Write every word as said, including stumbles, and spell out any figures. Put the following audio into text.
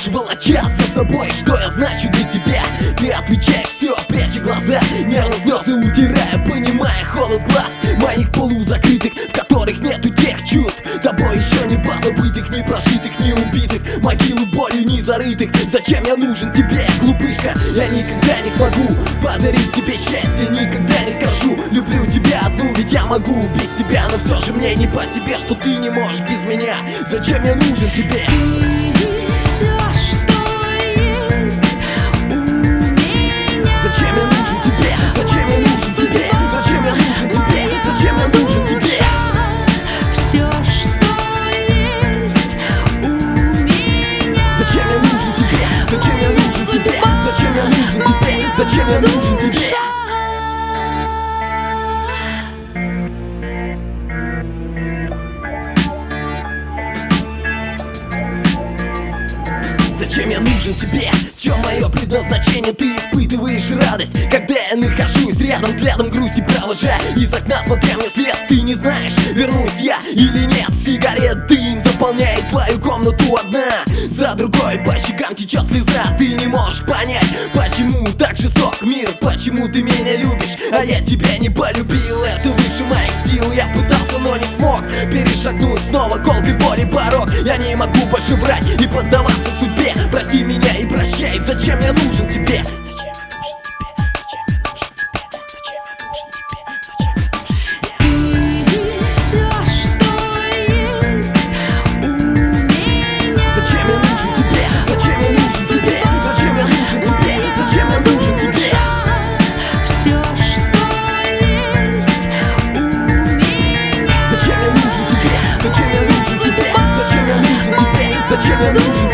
идешь, волоча за собой. Что я значу для тебя? Ты отвечаешь все, пряча глаза, нервно слезы утирая, понимая холод глаз моих полузакрытых, в которых нету тех чувств тобой еще не позабытых, не прожитых, не убитых, могилу болью не зарытых. Зачем я нужен тебе, глупышка? Я никогда не смогу подарить тебе счастье, никогда не скажу люблю тебя одну, ведь я могу без тебя, но все же мне не по себе, что ты не можешь без меня. Зачем я нужен тебе? Зачем я нужен тебе? Зачем я нужен тебе? Зачем я нужен тебе? Зачем я нужен тебе? Все, что есть у меня. Зачем я нужен тебе? Зачем я нужен тебе? Зачем я нужен тебе? Зачем я нужен тебе? Зачем я нужен тебе? В чем мое предназначение? Ты испытываешь радость, когда я нахожусь рядом, взглядом грусти провожая из окна, смотря мне след. Ты не знаешь, вернусь я или нет. Сигарет дым заполняет твою комнату одна за другой, по щекам течет слеза. Ты не можешь понять, почему так жесток мир, почему ты меня любишь, а я тебя не полюбил. Это выше моих сил, я пытался, но не смог перешагнуть снова колкой боли порог. Я не могу больше врать и поддаваться судьбе. Прости меня и прощай, зачем я нужен тебе? Зачем я нужен тебе? Зачем я нужен тебе? Зачем я нужен тебе? Зачем я нужен тебе? Ты все, что есть у меня. Зачем я нужен тебе? Зачем я нужен тебе? Зачем я нужен тебе? Зачем я нужен тебе? Все, что есть у меня. Зачем я нужен тебе? Зачем я нужен тебе? Зачем я нужен тебе? Зачем я нужен тебе?